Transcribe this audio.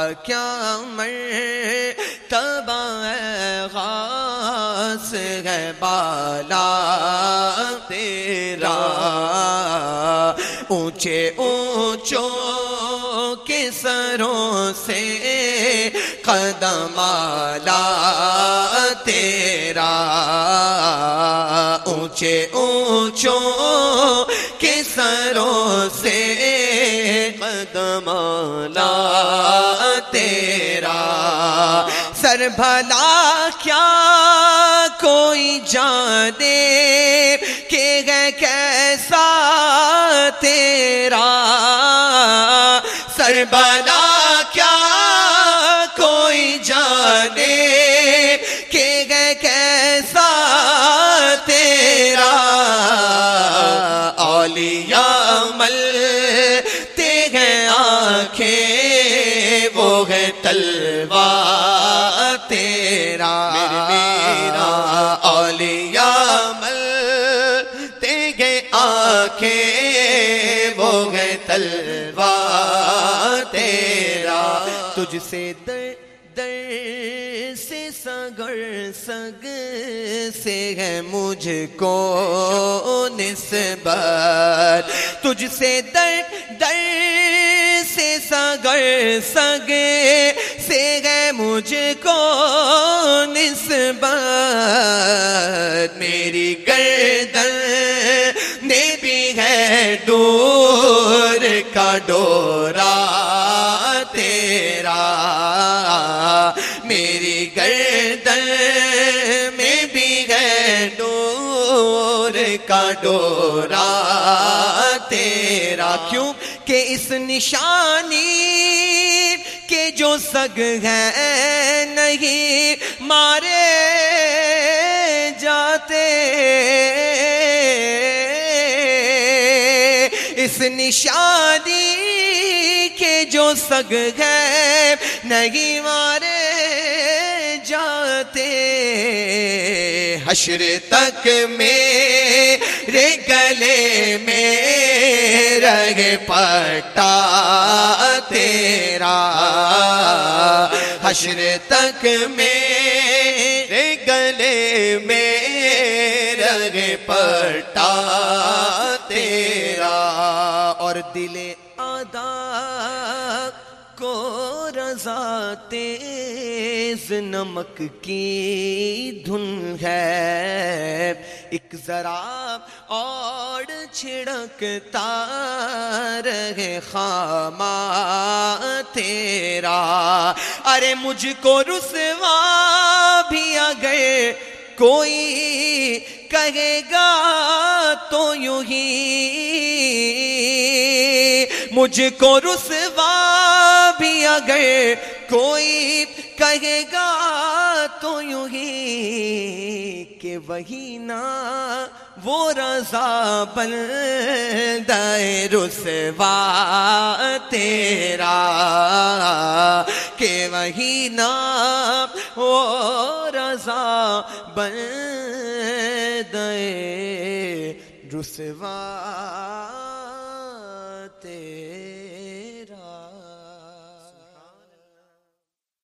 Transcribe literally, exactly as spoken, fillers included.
کیا مرتبہ غاث ہے بالا تیرا، اونچے اونچوں کے سروں سے قدم اعلیٰ تیرا، اونچے اونچوں کے سروں سے قدم اعلیٰ تیرا، سر بھلا کیا کوئی جانے کہ ہے کیسا تیرا، سر بھلا کیا کوئی جانے کہ ہے کیسا تیرا، اولیاء ملتے ہیں آنکھیں وہ ہے تلوار تیرا، میرا اولیاء ملتے ہیں آنکھیں وہ ہے تلوار تیرا، تجھ سے در در سے سگر سگ سے ہے مجھ کو نسبت، تجھ سے در در سے سگر سگ سے ہے مجھ کو نسبت، میری گردن نے بھی ہے دور کا ڈورا تیرا، میری گردن میں بھی ہے ڈور کا ڈورا تیرا، کیوں کہ اس نشانی کے جو سگ ہیں نہیں مارے جاتے، اس نشانی کے جو سگ ہیں نہیں مارے جاتے، حشر تک میرے گلے میں رہے پٹا تیرا، حشر تک میرے گلے میں رہے پٹا تیرا، اور دل آدھا کو رضا تیز نمک کی دھن ہے، ایک ذرا اور چھڑکتا رہے خامہ تیرا، ارے مجھ کو رسوا بھی اگر کوئی کہے گا تو یوں ہی، مجھ کو رسوا بھی اگر کوئی کہے گا تو یوں ہی کہ وہی نا وہ رضا بندہ رسوا تیرا، کہ وہی نا وہ رضا بندہ رسوا